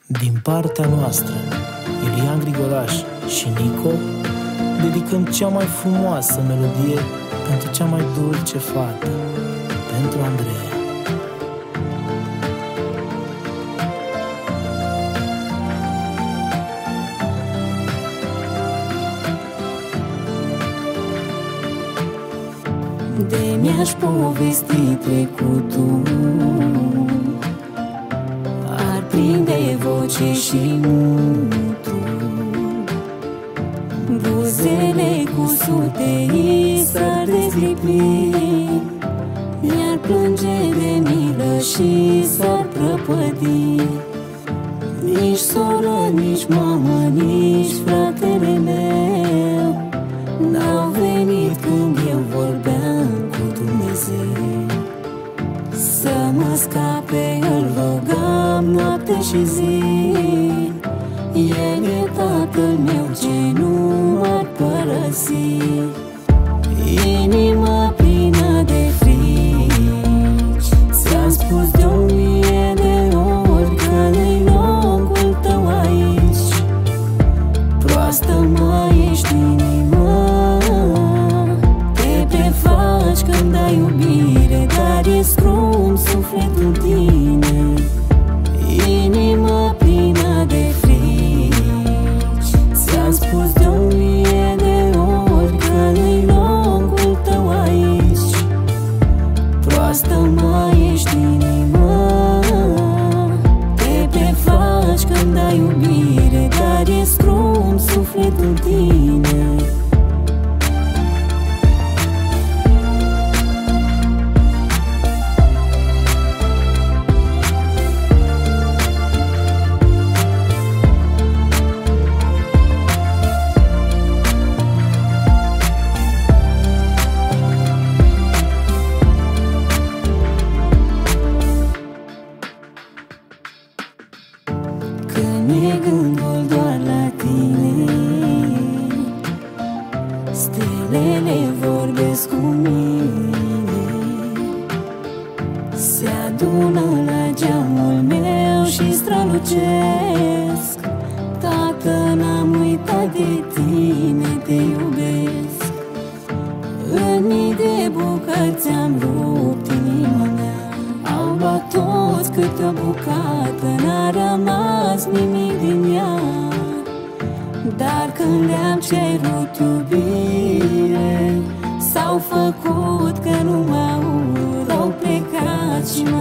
Din partea noastră, Iulian Grigoraș și Nico, dedicăm cea mai frumoasă melodie pentru cea mai dulce fată, pentru Andreea. De mi-aș povesti trecutul, ar prinde voce și mutul, buzele cu sute s-ar dezlipi, mi-ar plânge de milă și s-ar prăpădi. Nici soră, nici mamă, nici fratele meu n-au venit când eu vorbeam cu Dumnezeu. Să mă scape îl rugam noapte și zi, El e Tatăl meu ce nu m-ar părăsi. Inima plină de frici, ți-am spus de 1000 de ori că-i locul tău aici. Proastă mai ești inima, te prefaci când ai iubire, dar e scrum sufletul tine. Inima plină de frici, ți-am spus de 1000 de ori că-i locul tău aici. Proastă mai ești inima, te prefaci când ai iubire, dar e scrum sufletul tine. Când e gândul doar la tine, stelele vorbesc cu mine, se adună la geamul meu și strălucesc. Tată, n-am uitat de tine, te iubesc. În mii de bucăți am rupt inima mea, au luat toți câte o bucată, n-a rămas nimic din ea. Dar când le-am cerut iubire, s-au făcut că nu mă aud, au plecat și